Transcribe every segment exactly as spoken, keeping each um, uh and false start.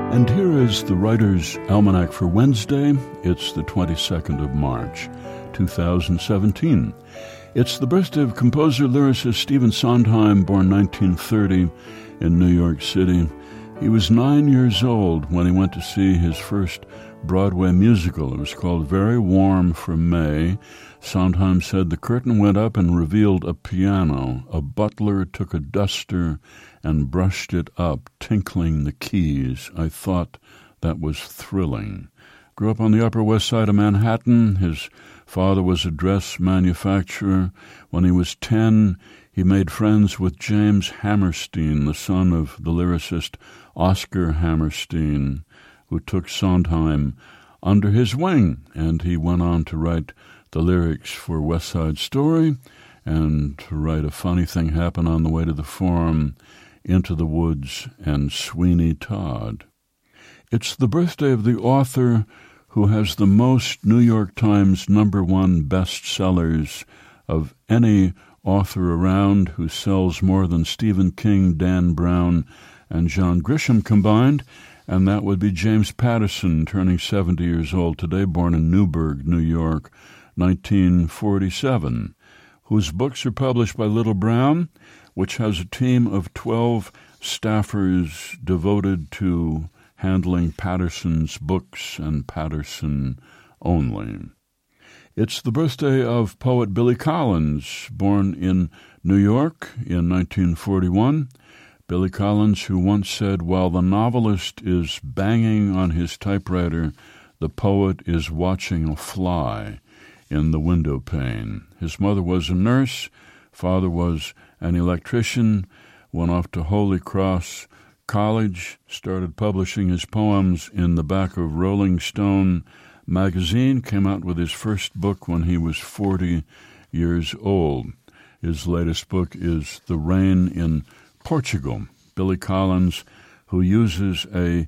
And here is the Writer's Almanac for Wednesday. It's the twenty-second of March, two thousand seventeen. It's the birthday of composer-lyricist Stephen Sondheim, born nineteen thirty in New York City. He was nine years old when he went to see his first Broadway musical. It was called Very Warm for May. Sondheim said the curtain went up and revealed a piano. A butler took a duster and brushed it up, tinkling the keys. I thought that was thrilling. Grew up on the Upper West Side of Manhattan. His father was a dress manufacturer. When he was ten, he made friends with James Hammerstein, the son of the lyricist Oscar Hammerstein, who took Sondheim under his wing, and he went on to write the lyrics for West Side Story and to write A Funny Thing Happened on the Way to the Forum, Into the Woods, and Sweeney Todd. It's the birthday of the author who has the most New York Times number one bestsellers of any author around, who sells more than Stephen King, Dan Brown, and John Grisham combined, and that would be James Patterson, turning seventy years old today, born in Newburgh, New York, nineteen forty-seven, whose books are published by Little Brown, which has a team of twelve staffers devoted to handling Patterson's books and Patterson only. It's the birthday of poet Billy Collins, born in New York in nineteen forty-one. Billy Collins, who once said, while the novelist is banging on his typewriter, the poet is watching a fly in the window pane. His mother was a nurse, father was an electrician, went off to Holy Cross College, started publishing his poems in the back of Rolling Stone magazine, came out with his first book when he was forty years old. His latest book is The Rain in Portugal. Billy Collins, who uses a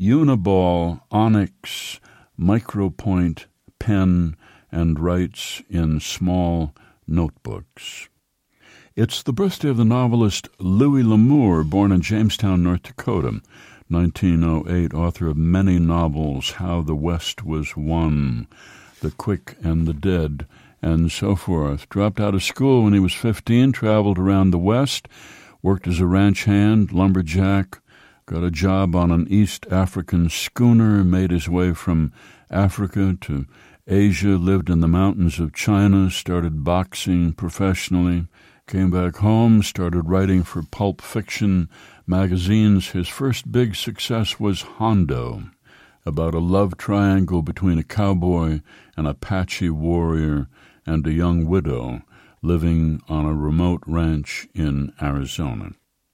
Uniball Onyx micropoint pen and writes in small notebooks. It's the birthday of the novelist Louis L'Amour, born in Jamestown, North Dakota, nineteen oh eight, author of many novels, How the West Was Won, The Quick and the Dead, and so forth. Dropped out of school when he was fifteen, traveled around the West, worked as a ranch hand, lumberjack, got a job on an East African schooner, made his way from Africa to Asia, lived in the mountains of China, started boxing professionally, came back home, started writing for pulp fiction magazines. His first big success was Hondo, about a love triangle between a cowboy, an Apache warrior, and a young widow living on a remote ranch in Arizona.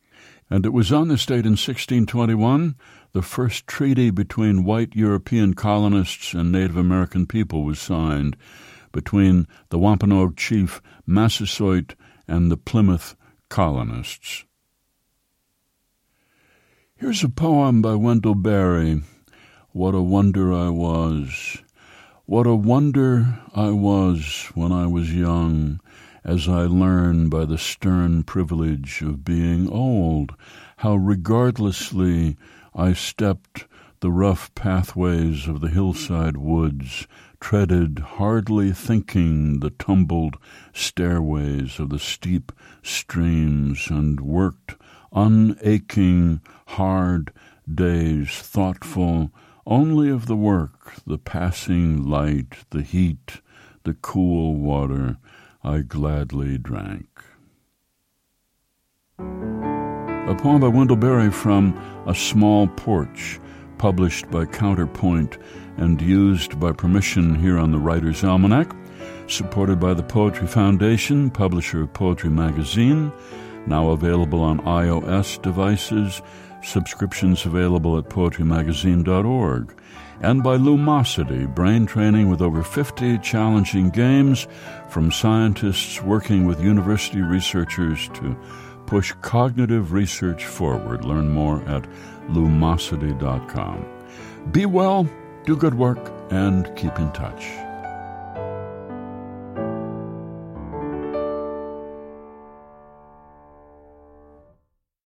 And it was on this date in sixteen twenty-one, the first treaty between white European colonists and Native American people was signed, between the Wampanoag chief Massasoit and the Plymouth colonists. Here's a poem by Wendell Berry, What a Wonder I Was. What a wonder I was when I was young, as I learn by the stern privilege of being old, how regardlessly I stepped the rough pathways of the hillside woods, treaded hardly thinking the tumbled stairways of the steep streams, and worked unaching, hard days, thoughtful only of the work, the passing light, the heat, the cool water I gladly drank. A poem by Wendell Berry from A Small Porch, published by Counterpoint and used by permission here on the Writer's Almanac, supported by the Poetry Foundation, publisher of Poetry Magazine, now available on iOS devices, subscriptions available at poetry magazine dot org, and by Lumosity, brain training with over fifty challenging games from scientists working with university researchers to push cognitive research forward. Learn more at lumosity dot com. Be well, do good work, and keep in touch.